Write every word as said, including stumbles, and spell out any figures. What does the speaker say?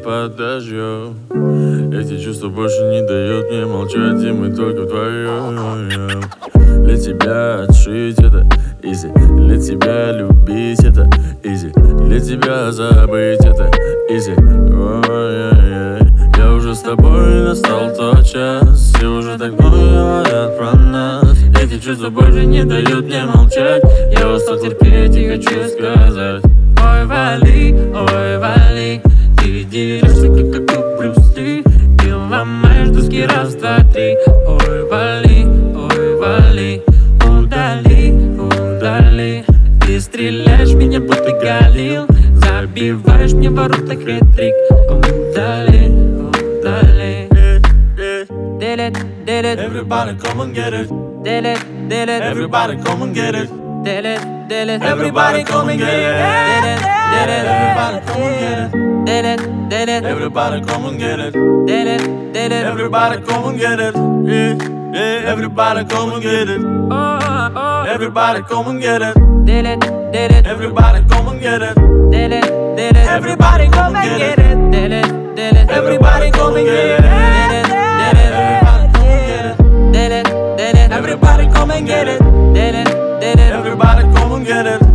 под дождем. Эти чувства больше не дают мне молчать, и мы только вдвоем. Для тебя отшить это изи, для тебя любить это изи, для тебя забыть это изи. Ой-ой-ой. Я уже с тобой, настал тот час, и уже так много говорят про нас. Эти чувства больше не дают мне молчать, я устал терпеть и хочу сказать: ой, вали, ой, вали. Ты дерешься, как как Брюс Ли, ты ломаешь доски раз, два, три. Ой, вали, ой, вали. Удали, удали. Ты стреляешь меня, будто Галил, забиваешь мне ворота хет-трик. Удали, удали. Did it, did it. Everybody come and get it. Did it, did it. Everybody come and get it. Did it, did it. Everybody come and get it. Did it, did it. Everybody come and get it. Did it, did it. Everybody come and get it. Did it, did it. Everybody come and get it. Yeah, yeah. Everybody come and get it. Oh, oh, oh. Everybody come and get it. Did it, did it. Everybody come and get it. Did it, did it. Everybody come and get it. Did it, did it. Everybody come and get it. Did it, did it. Everybody come and get it. Did it, did it. Everybody come and get it. Did it, did it. Everybody come and get it.